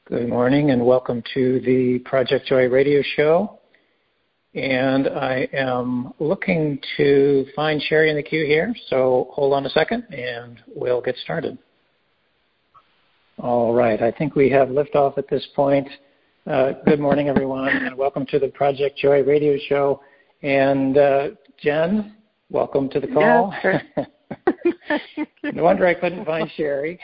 Good morning and welcome to the Project Joy radio show. And I am looking to find Sherry in the queue here, so hold on a second and we'll get started. All right, I think we have liftoff at this point. Good morning, everyone, and welcome to the Project Joy radio show. And Jen, welcome to the call. Yeah, sure. No wonder I couldn't find Sherry.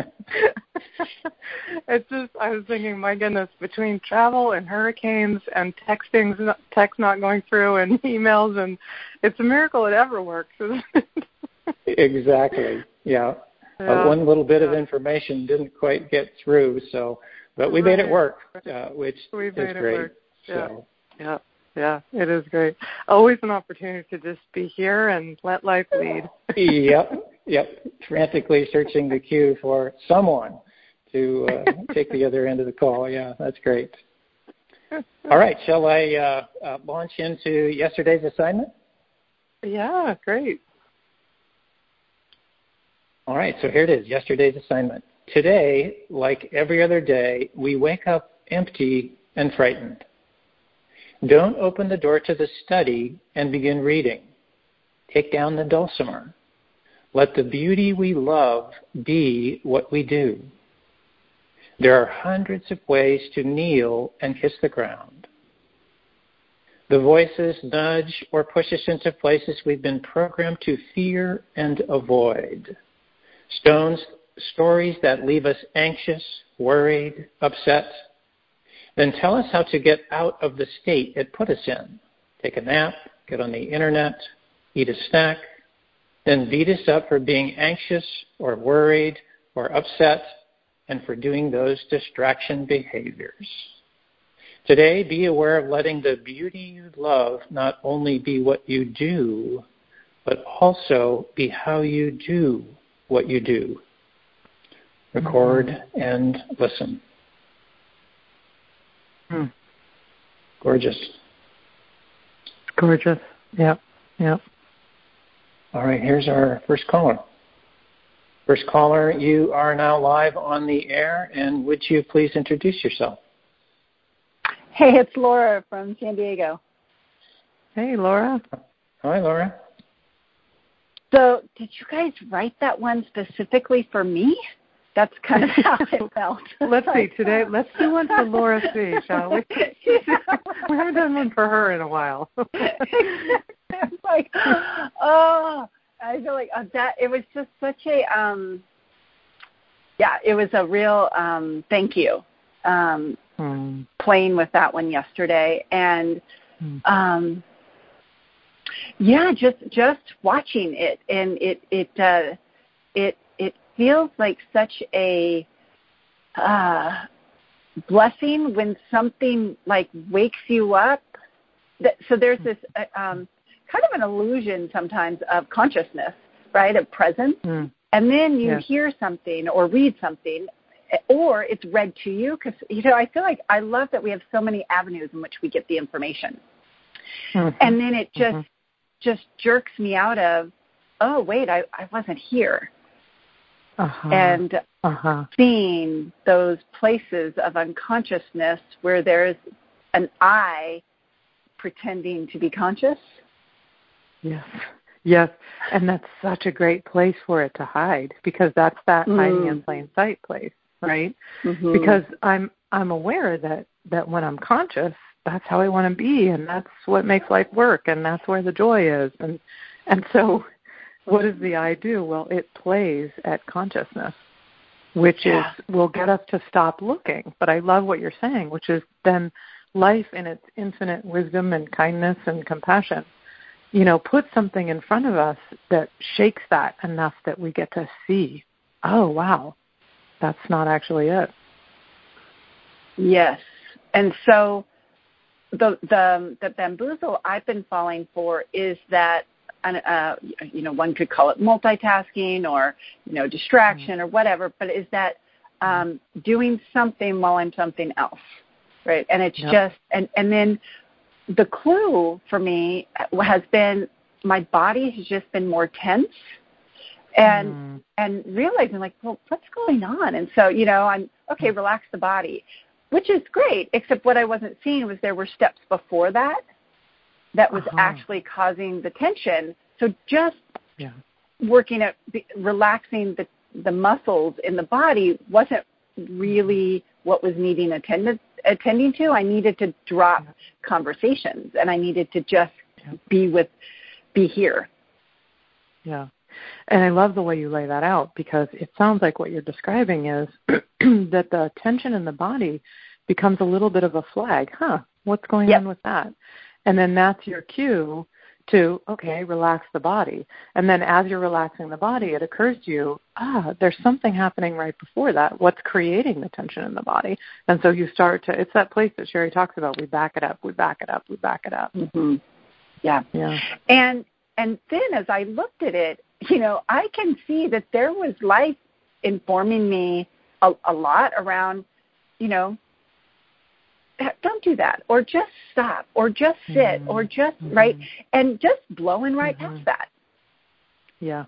I was thinking, my goodness, between travel and hurricanes and text not going through and emails, and it's a miracle it ever works, isn't it? Exactly, yeah. One little bit of information didn't quite get through, but we made it work, which is great. Yeah. So. Yeah, it is great. Always an opportunity to just be here and let life lead. Yep. Frantically searching the queue for someone to take the other end of the call. Yeah, that's great. All right, shall I launch into yesterday's assignment? Yeah, great. All right, so here it is, yesterday's assignment. Today, like every other day, we wake up empty and frightened. Don't open the door to the study and begin reading. Take down the dulcimer. Let the beauty we love be what we do. There are hundreds of ways to kneel and kiss the ground. The voices nudge or push us into places we've been programmed to fear and avoid. Stories that leave us anxious, worried, upset. Then tell us how to get out of the state it put us in. Take a nap, get on the internet, eat a snack, then beat us up for being anxious or worried or upset and for doing those distraction behaviors. Today, be aware of letting the beauty you love not only be what you do, but also be how you do what you do. Record and listen. Gorgeous. Yep. All right, here's our first caller. First caller, you are now live on the air, and would you please introduce yourself? Hey, it's Laura from San Diego. Hey, Laura. Hi, Laura. So, did you guys write that one specifically for me? That's kind of how it felt. Let's see, today, let's do one for Laura C., shall we? We haven't done one for her in a while. It's like, I feel like that, it was just such a, it was a real thank you playing with that one yesterday. And, just watching it, and it feels like such a blessing when something like wakes you up. So there's this kind of an illusion sometimes of consciousness, right, of presence. And then you hear something or read something, or it's read to you. Because, I feel like I love that we have so many avenues in which we get the information. And then it just jerks me out of, oh, wait, I wasn't here. And seeing those places of unconsciousness where there's an I pretending to be conscious. Yes, and that's such a great place for it to hide, because that's that hiding in plain sight place, right? Because I'm aware that when I'm conscious, that's how I want to be, and that's what makes life work, and that's where the joy is. And so what does the I do? Well, it plays at consciousness, which will get us to stop looking. But I love what you're saying, which is then life in its infinite wisdom and kindness and compassion, put something in front of us that shakes that enough that we get to see, oh, wow, that's not actually it. Yes. And so the bamboozle I've been falling for is that, one could call it multitasking or, distraction or whatever, but is that doing something while I'm something else, right? And it's just, and then the clue for me has been my body has just been more tense and realizing like, well, what's going on? And so, I'm okay, relax the body, which is great, except what I wasn't seeing was there were steps before that was actually causing the tension. So just working at relaxing the muscles in the body wasn't really what was needing attending to. I needed to drop conversations, and I needed to just be here. Yeah. And I love the way you lay that out, because it sounds like what you're describing is that the tension in the body becomes a little bit of a flag. What's going on with that? And then that's your cue to, okay, relax the body. And then as you're relaxing the body, it occurs to you, there's something happening right before that. What's creating the tension in the body? And so you start to, it's that place that Sherry talks about. We back it up, we back it up, we back it up. Mm-hmm. Yeah. And then as I looked at it, I can see that there was life informing me a lot around, don't do that, or just stop, or just sit, or just right, and just blowing right past that. Yeah,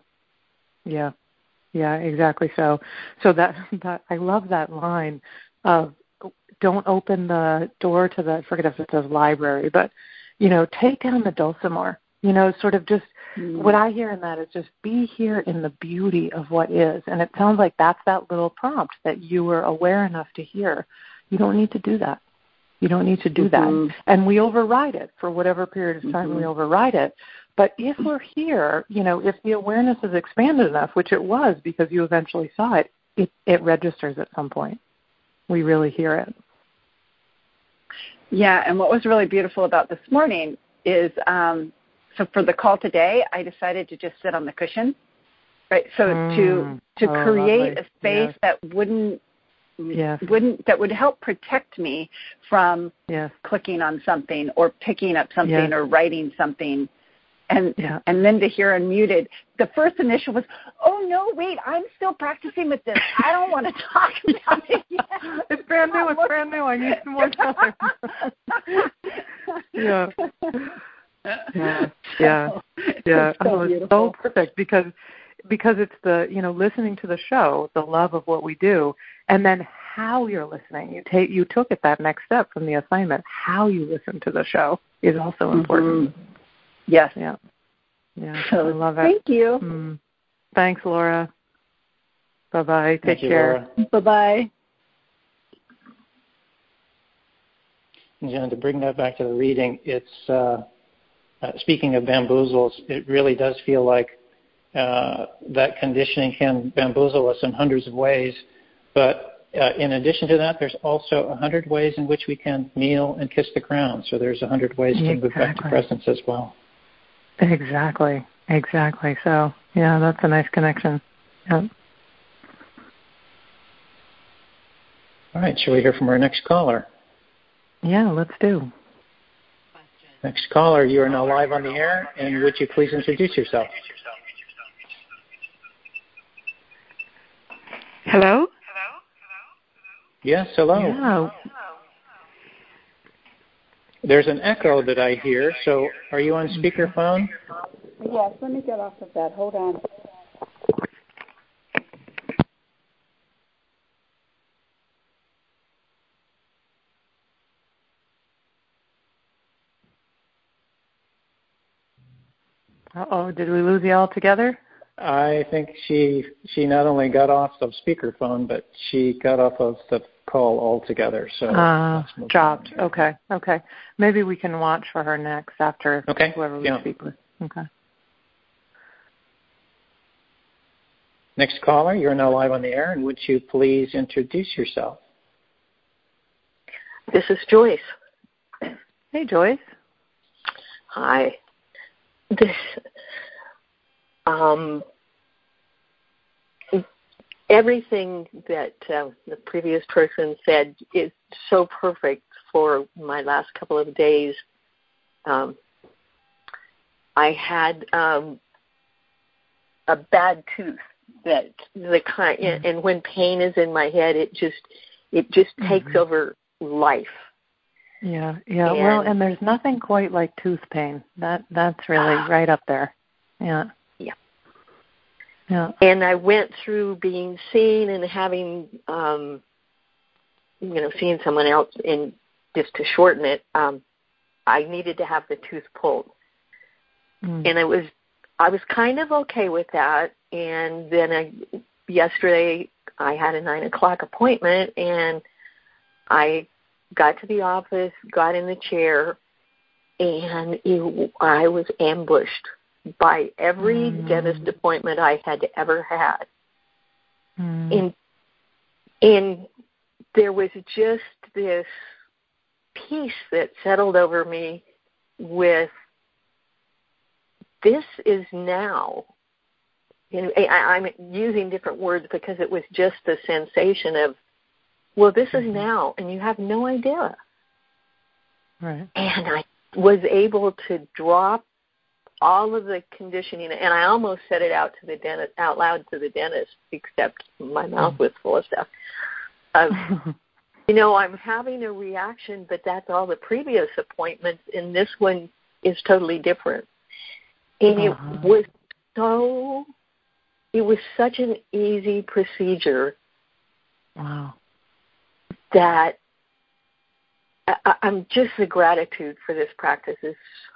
exactly. So that I love that line of don't open the door to the, I forget if it says library, but take down the dulcimer. Sort of just what I hear in that is just be here in the beauty of what is, and it sounds like that's that little prompt that you were aware enough to hear. You don't need to do that. You don't need to do that. And we override it for whatever period of time we override it. But if we're here, if the awareness is expanded enough, which it was because you eventually saw it, it registers at some point. We really hear it. Yeah, and what was really beautiful about this morning is, so for the call today, I decided to just sit on the cushion, right? So to create a space that that would help protect me from clicking on something or picking up something or writing something. And then to hear unmuted, the first initial was, oh, no, wait, I'm still practicing with this. I don't want to talk about it yet. It's brand new. I need some more time. It's so perfect because it's the, listening to the show, the love of what we do, and then how you're listening. You took it that next step from the assignment. How you listen to the show is also important. Yes. Yeah. I love it. Thank you. Thanks, Laura. Bye-bye. Take care. Laura. Bye-bye. And Jen, to bring that back to the reading, it's speaking of bamboozles, it really does feel like that conditioning can bamboozle us in hundreds of ways. But in addition to that, there's also 100 ways in which we can kneel and kiss the ground. So there's 100 ways to move back to presence as well. Exactly. So, that's a nice connection. Yeah. All right, shall we hear from our next caller? Yeah, let's do. Next caller, you are now live on the air, and would you please introduce yourself? Hello? Yes, hello. Yeah. There's an echo that I hear, so are you on speakerphone? Yes, let me get off of that. Hold on. Uh-oh, did we lose you all together? I think she not only got off of speakerphone, but she got off of the call altogether. So dropped. Okay. Maybe we can watch for her next after whoever we speak with. Okay. Next caller, you're now live on the air, and would you please introduce yourself? This is Joyce. Hey, Joyce. Hi. Everything that the previous person said is so perfect for my last couple of days. I had a bad tooth that and when pain is in my head, it just takes over life. Yeah. Well, and there's nothing quite like tooth pain. That's really right up there. Yeah. Yeah. And I went through being seen and having, seeing someone else, and just to shorten it, I needed to have the tooth pulled. And I was kind of okay with that. And then yesterday I had a 9:00 appointment, and I got to the office, got in the chair, and I was ambushed by every dentist appointment I had ever had. And there was just this peace that settled over me with, this is now. And I'm using different words because it was just the sensation of, well, this is now, and you have no idea. Right. And I was able to drop all of the conditioning, and I almost said it out loud to the dentist, except my mouth was full of stuff. I'm having a reaction, but that's all the previous appointments, and this one is totally different. And it was such an easy procedure. Wow. That I'm just, the gratitude for this practice is,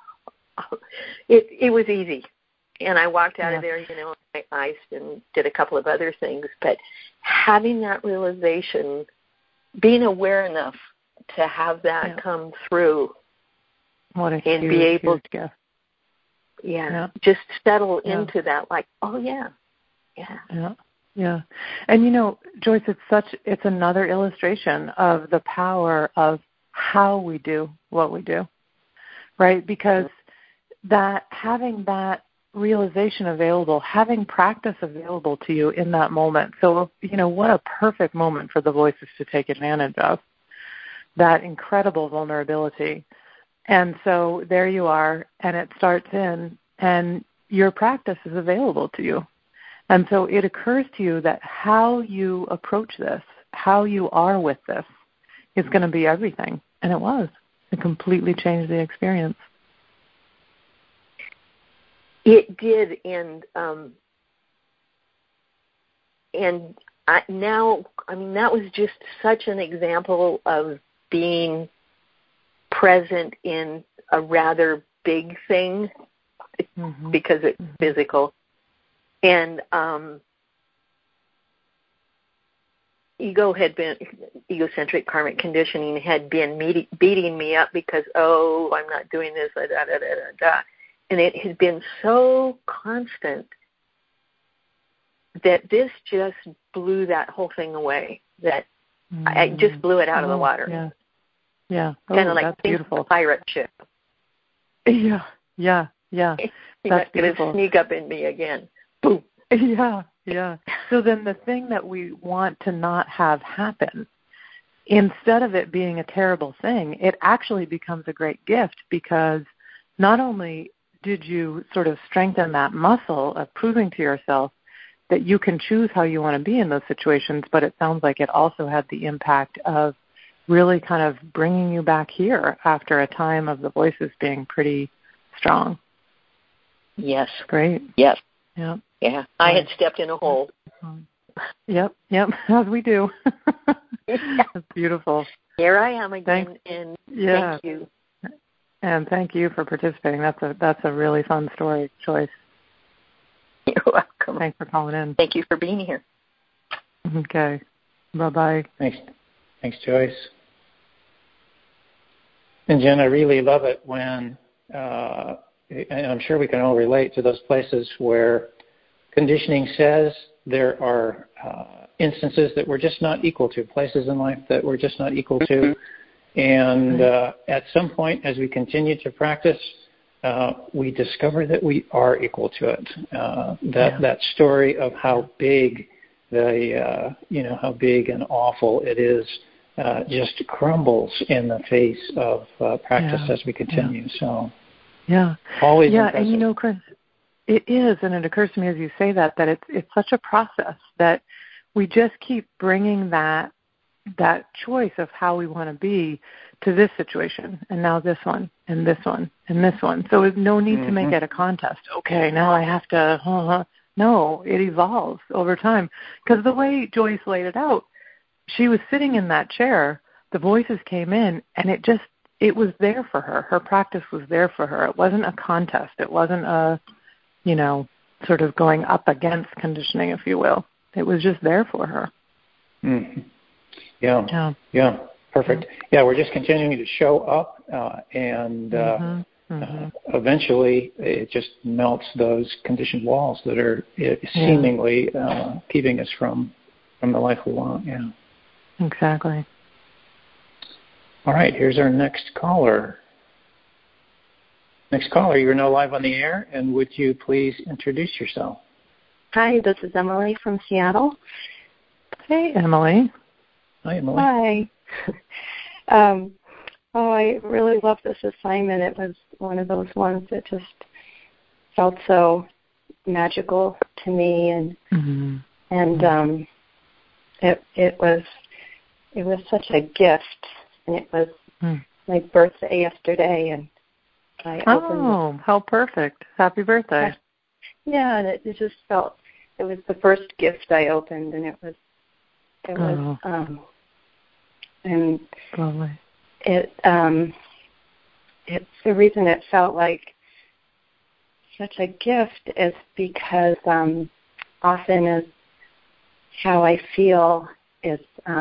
it was easy. And I walked out of there, I iced and did a couple of other things, but having that realization, being aware enough to have that come through, what a and huge, be able huge gift. Just settle into that, like, oh yeah. Yeah. And Joyce, it's another illustration of the power of how we do what we do, right? Because having that realization available, having practice available to you in that moment. So, what a perfect moment for the voices to take advantage of, that incredible vulnerability. And so there you are, and it starts in, and your practice is available to you. And so it occurs to you that how you approach this, how you are with this, is going to be everything. And it was. It completely changed the experience. It did, and that was just such an example of being present in a rather big thing, because it's physical. And egocentric karmic conditioning had been beating me up because, I'm not doing this, and it had been so constant that this just blew that whole thing away. That I just blew it out of the water. Yeah. Kind of like that's beautiful. A pirate ship. Yeah. It's not going to sneak up in me again. Boom. Yeah. So then the thing that we want to not have happen, instead of it being a terrible thing, it actually becomes a great gift, because not only did you sort of strengthen that muscle of proving to yourself that you can choose how you want to be in those situations, but it sounds like it also had the impact of really kind of bringing you back here after a time of the voices being pretty strong. Yes. Great. Yes. Yeah. Yeah. I had stepped in a hole. Yep. As we do. That's beautiful. Here I am again, and thank you. And thank you for participating. That's a really fun story, Joyce. You're welcome. Thanks for calling in. Thank you for being here. Okay. Bye-bye. Thanks, Joyce. And Jen, I really love it when, and I'm sure we can all relate to those places where conditioning says there are instances that we're just not equal to, places in life that we're just not equal to. And at some point, as we continue to practice, we discover that we are equal to it. That story of how big how big and awful it is just crumbles in the face of practice as we continue. So always impressive. And Chris, it is, and it occurs to me as you say that it's such a process that we just keep bringing that choice of how we want to be to this situation, and now this one, and this one, and this one. So there's no need to make it a contest. Okay, now I have to, No, it evolves over time. Because the way Joyce laid it out, she was sitting in that chair, the voices came in, and it was there for her. Her practice was there for her. It wasn't a contest. It wasn't a, sort of going up against conditioning, if you will. It was just there for her. Mm-hmm. Yeah. Perfect. Yeah, we're just continuing to show up, and eventually it just melts those conditioned walls that are seemingly keeping us from the life we want. Yeah. Exactly. All right, here's our next caller. Next caller, you're now live on the air, and would you please introduce yourself? Hi, this is Emily from Seattle. Hey, Emily. Hi, Emily. Hi. I really loved this assignment. It was one of those ones that just felt so magical to me, and it was such a gift, and it was my birthday yesterday, and I opened. How perfect! Happy birthday! Yeah, and it just felt it was the first gift I opened, and it was and lovely. It's the reason it felt like such a gift is because often is how I feel is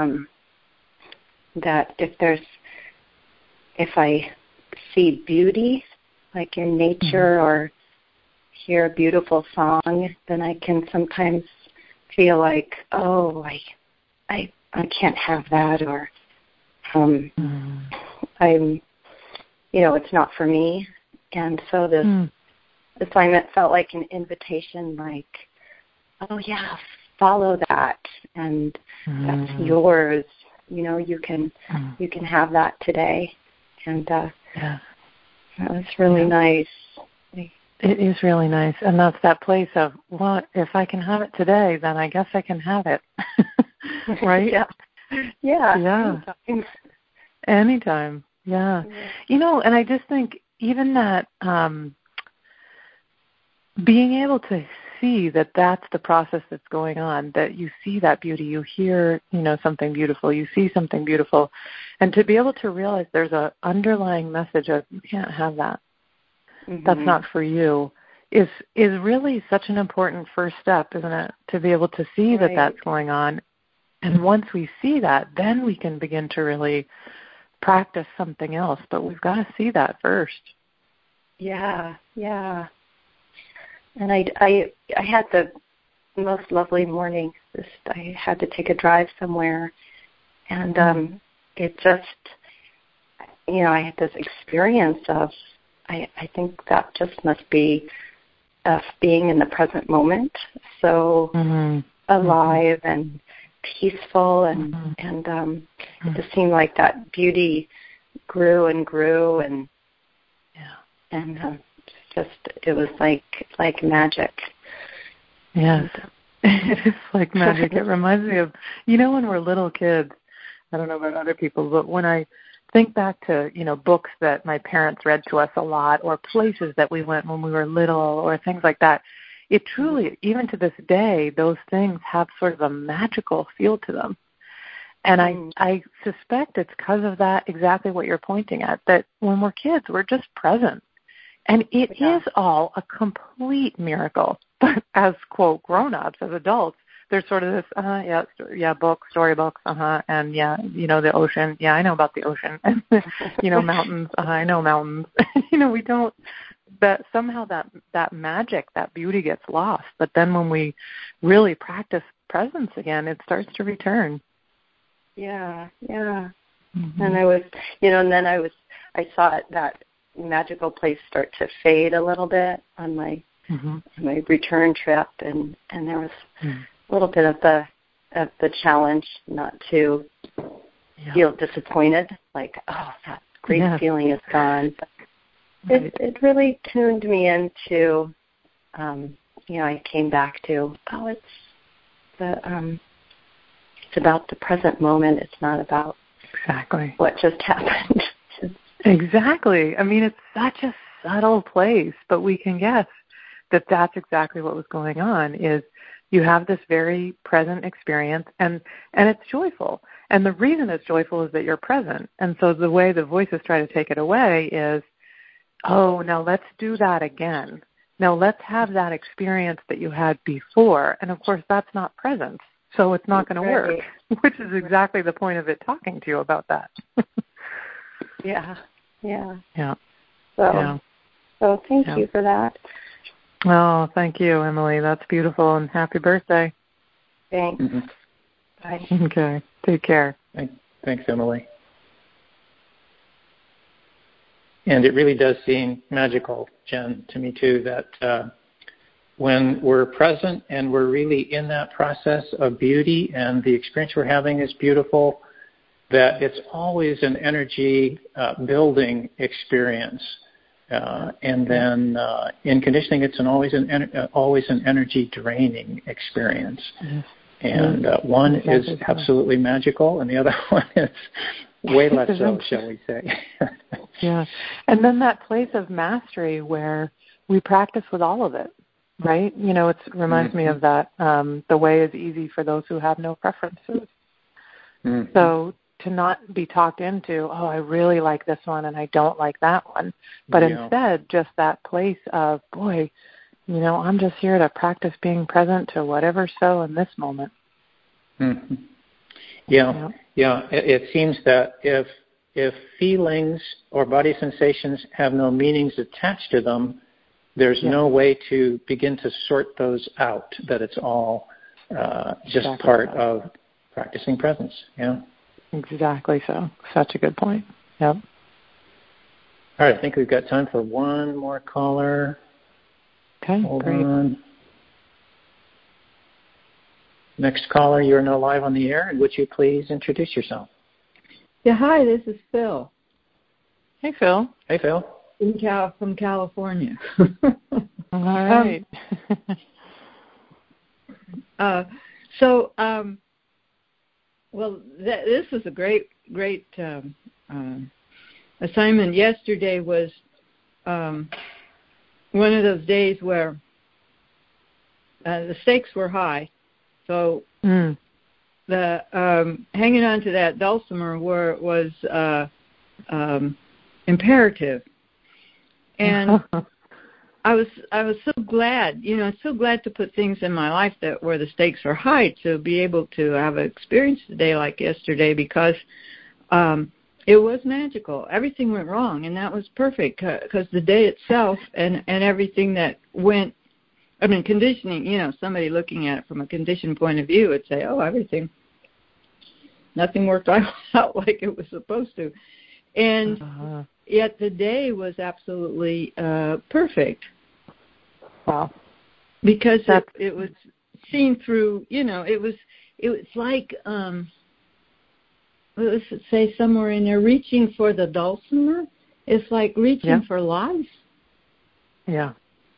that if I see beauty, like in nature, or hear a beautiful song, then I can sometimes feel like, oh, I can't have that, or I'm, it's not for me. And so this assignment felt like an invitation, like, oh yeah, follow that, and that's yours. You can have that today, and that was really nice. It is really nice, and that's that place of, well, if I can have it today, then I guess I can have it, right? Yeah. Anytime. Yeah. And I just think even that being able to see that that's the process that's going on, that you see that beauty, you hear, something beautiful, you see something beautiful, and to be able to realize there's an underlying message of you can't have that. That's not for you, is really such an important first step, isn't it? To be able to see that that's going on. And once we see that, then we can begin to really practice something else. But we've got to see that first. Yeah. And I had the most lovely morning. I had to take a drive somewhere, and it just, I had this experience of, I think that just must be being in the present moment, so alive and peaceful, and it just seemed like that beauty grew and grew, and it was like magic. Yes, it is like magic. It reminds me of, when we're little kids, I don't know about other people, but when I think back to, books that my parents read to us a lot, or places that we went when we were little, or things like that, it truly, even to this day, those things have sort of a magical feel to them. And I suspect it's because of that, exactly what you're pointing at, that when we're kids, we're just present. And it is all a complete miracle. But as, quote, grown-ups, as adults, there's sort of this, books, storybooks, and the ocean. Yeah, I know about the ocean. And, mountains. I know mountains. We don't, that somehow that magic, that beauty gets lost. But then when we really practice presence again, it starts to return. Yeah. And I was, and then I saw that magical place start to fade a little bit on my return trip, and there was a little bit of the challenge not to feel disappointed, like, oh, that great feeling is gone. But it really tuned me into, I came back to, it's about the present moment. It's not about what just happened. Exactly. I mean, it's such a subtle place, but we can guess that's exactly what was going on. Is you have this very present experience, and it's joyful. And the reason it's joyful is that you're present. And so the way the voices try to take it away is, oh, now let's do that again. Now let's have that experience that you had before. And, of course, that's not presence, so it's not going to work, which is exactly the point of it talking to you about that. Yeah. So thank you for that. Oh, thank you, Emily. That's beautiful, and happy birthday. Thanks. Mm-hmm. Bye. Okay. Take care. Thanks, Emily. And it really does seem magical, Jen, to me too, that when we're present and we're really in that process of beauty and the experience we're having is beautiful, that it's always an energy building experience. And then in conditioning, it's always an energy draining experience. Mm-hmm. And one is absolutely magical, and the other one is way less so, shall we say. Yeah. And then that place of mastery where we practice with all of it, right? You know, it reminds me of that, the way is easy for those who have no preferences. Mm-hmm. So to not be talked into, oh, I really like this one and I don't like that one, but instead just that place of, boy, you know, I'm just here to practice being present to whatever's so in this moment. Mm-hmm. Yeah. It seems that if feelings or body sensations have no meanings attached to them, there's no way to begin to sort those out, that it's all just part of practicing presence. Yeah. Exactly so. Such a good point. Yep. All right, I think we've got time for one more caller. Okay, great. On. Next caller, you're now live on the air, and would you please introduce yourself? Yeah, hi, this is Phil. Hey, Phil. Hey, Phil. From California. All right. This was a great assignment. Yesterday was one of those days where the stakes were high. So the hanging on to that dulcimer was imperative, and I was so glad, so glad to put things in my life that where the stakes are high to be able to have an experience today like yesterday, because it was magical. Everything went wrong, and that was perfect because the day itself and everything that went. I mean, conditioning, somebody looking at it from a conditioned point of view would say, oh, nothing worked out like it was supposed to. And yet the day was absolutely perfect. Wow. Because it was seen through, it was like, let's say somewhere in there, reaching for the dulcimer. It's like reaching for life. Yeah.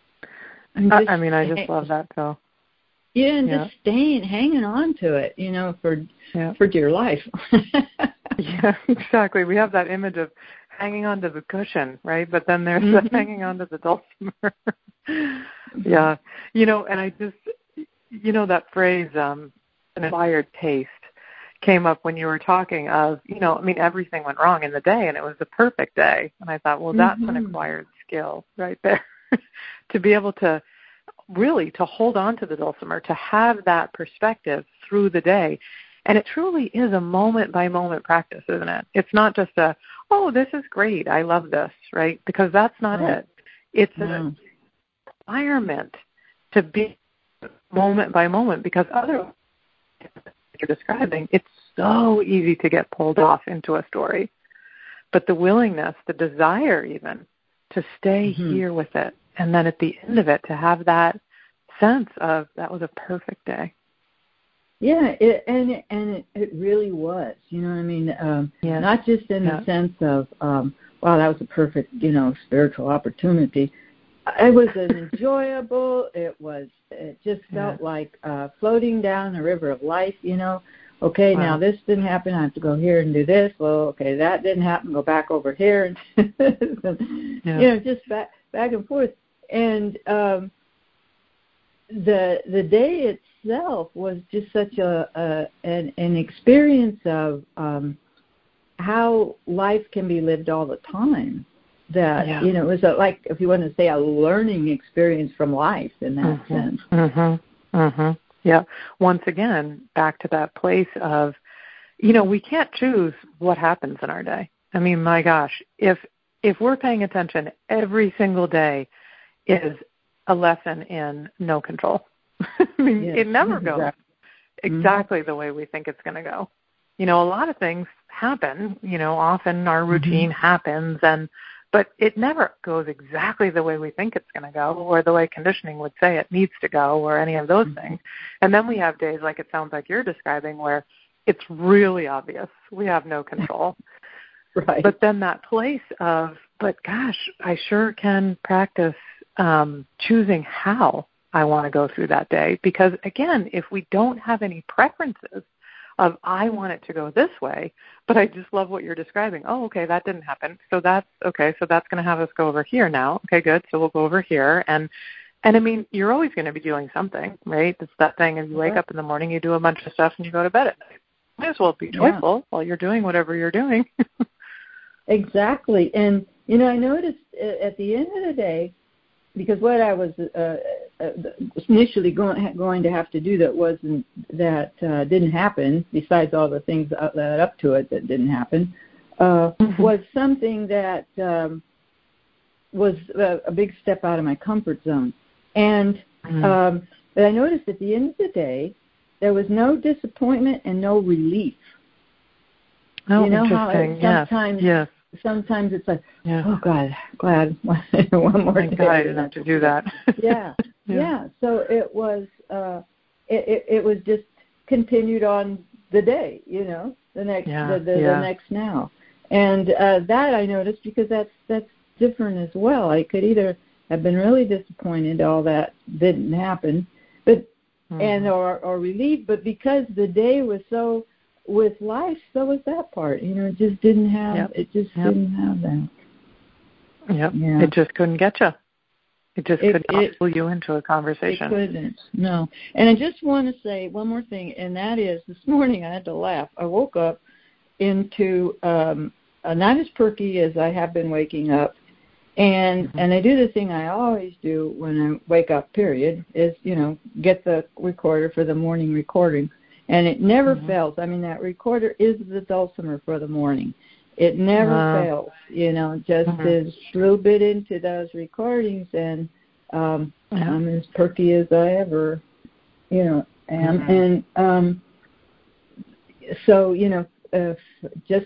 I just love that, Phil. Yeah, and just hanging on to it, for dear life. Yeah, exactly. We have that image of hanging on to the cushion, right? But then there's the hanging on to the dulcimer. Yeah. And I just, that phrase, an acquired taste, came up when you were talking of, everything went wrong in the day, and it was the perfect day. And I thought, well, that's an acquired skill right there. To be able to really to hold on to the dulcimer, to have that perspective through the day. And it truly is a moment-by-moment practice, isn't it? It's not just this is great, I love this, right? Because that's not it. It's an environment to be moment by moment, because otherwise, you're describing, it's so easy to get pulled off into a story. But the willingness, the desire even, to stay here with it, and then at the end of it to have that sense of that was a perfect day. Yeah, it really was. You know what I mean? Not just in the sense of, wow, that was a perfect, spiritual opportunity. It was enjoyable. It just felt like floating down the river of life. Okay, now this didn't happen. I have to go here and do this. Well, okay, that didn't happen. Go back over here, and just back and forth. And the day itself was just such an experience of how life can be lived all the time. That it was like, if you want to say, a learning experience from life in that sense. Yeah. Once again, back to that place of, we can't choose what happens in our day. I mean, my gosh, if we're paying attention, every single day is a lesson in no control. I mean, it never goes exactly the way we think it's going to go. A lot of things happen, often our routine happens, but it never goes exactly the way we think it's going to go, or the way conditioning would say it needs to go, or any of those things. And then we have days like it sounds like you're describing, where it's really obvious we have no control. Right. But then that place of, but gosh, I sure can practice choosing how I want to go through that day. Because again, if we don't have any preferences of, I want it to go this way, but I just love what you're describing. Oh, okay, that didn't happen. So that's okay. So that's going to have us go over here now. Okay, good. So we'll go over here. And I mean, you're always going to be doing something, right? It's that thing of, you wake up in the morning, you do a bunch of stuff, and you go to bed at night. Might as well be joyful while you're doing whatever you're doing. Exactly. And, I noticed at the end of the day, because what I was initially going to have to do that didn't happen, besides all the things that led up to it that didn't happen, was something that was a big step out of my comfort zone. And but I noticed at the end of the day, there was no disappointment and no relief. Oh, interesting. How sometimes, sometimes it's like, oh God, glad one more day. God, I didn't have to do that. Yeah. So it was, it was just continued on the day, the next, the next now, and that I noticed, because that's different as well. I could either have been really disappointed all that didn't happen, but or relieved, but because the day was so with life, so was that part. It just didn't have. It just didn't have that. Yep. Yeah. It just couldn't get you. It just could not pull you into a conversation. It couldn't. No. And I just want to say one more thing, and that is, this morning I had to laugh. I woke up into not as perky as I have been waking up, and I do the thing I always do when I wake up. Period. Is get the recorder for the morning recording. And it never fails. I mean, that recorder is the dulcimer for the morning. It never fails. Just a little bit into those recordings, and I'm as perky as I ever, am. And so, just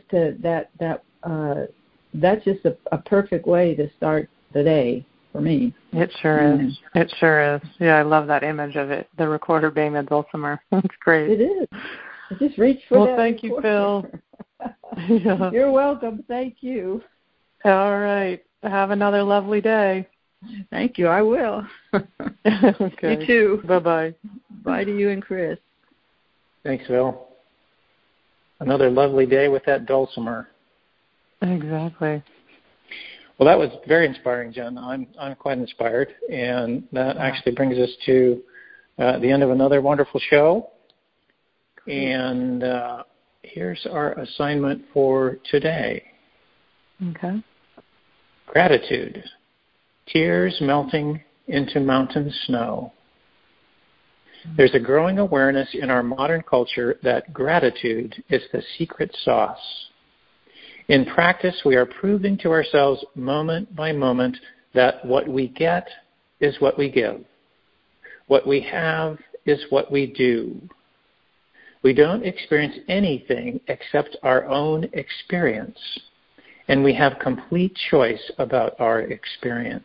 that's just a perfect way to start the day for me. It sure is. It sure is. Yeah, I love that image of it, the recorder being the dulcimer. That's great. It is. I just reached for that. Well, thank you, Phil. You're welcome. Thank you. All right. Have another lovely day. Thank you. I will. Okay. You too. Bye-bye. Bye to you and Chris. Thanks, Phil. Another lovely day with that dulcimer. Exactly. Well, that was very inspiring, Jen. I'm quite inspired, and that actually brings us to the end of another wonderful show. And here's our assignment for today. Okay. Gratitude. Tears melting into mountain snow. There's a growing awareness in our modern culture that gratitude is the secret sauce. In practice, we are proving to ourselves moment by moment that what we get is what we give. What we have is what we do. We don't experience anything except our own experience, and we have complete choice about our experience.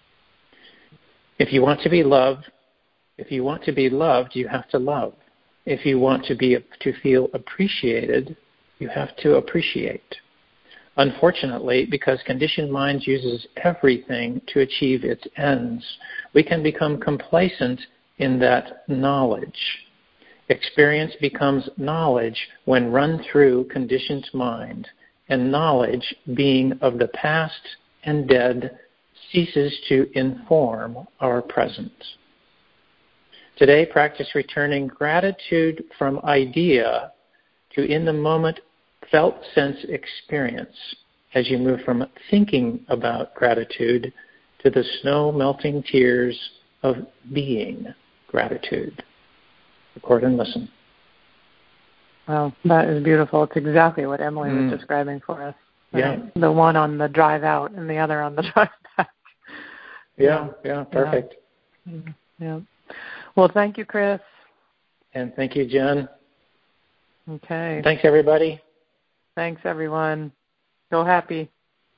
If you want to be loved, you have to love. If you want to feel appreciated, you have to appreciate. Unfortunately, because conditioned mind uses everything to achieve its ends, we can become complacent in that knowledge. Experience becomes knowledge when run through conditioned mind, and knowledge, being of the past and dead, ceases to inform our present. Today, practice returning gratitude from idea to in-the-moment felt sense experience as you move from thinking about gratitude to the snow-melting tears of being gratitude. Record and listen. Well, that is beautiful. It's exactly what Emily was describing for us. Right? Yeah. The one on the drive out and the other on the drive back. Yeah, perfect. Yeah. Well, thank you, Chris. And thank you, Jen. Okay. Thanks, everybody. Thanks, everyone. Go happy.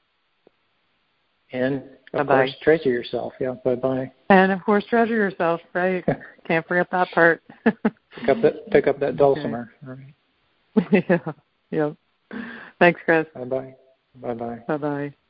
And, of course, treasure yourself. Yeah, bye-bye. And, of course, treasure yourself, right? Can't forget that part. Pick up that dulcimer. Okay. All right. Yeah. Thanks, Chris. Bye-bye. Bye-bye. Bye-bye.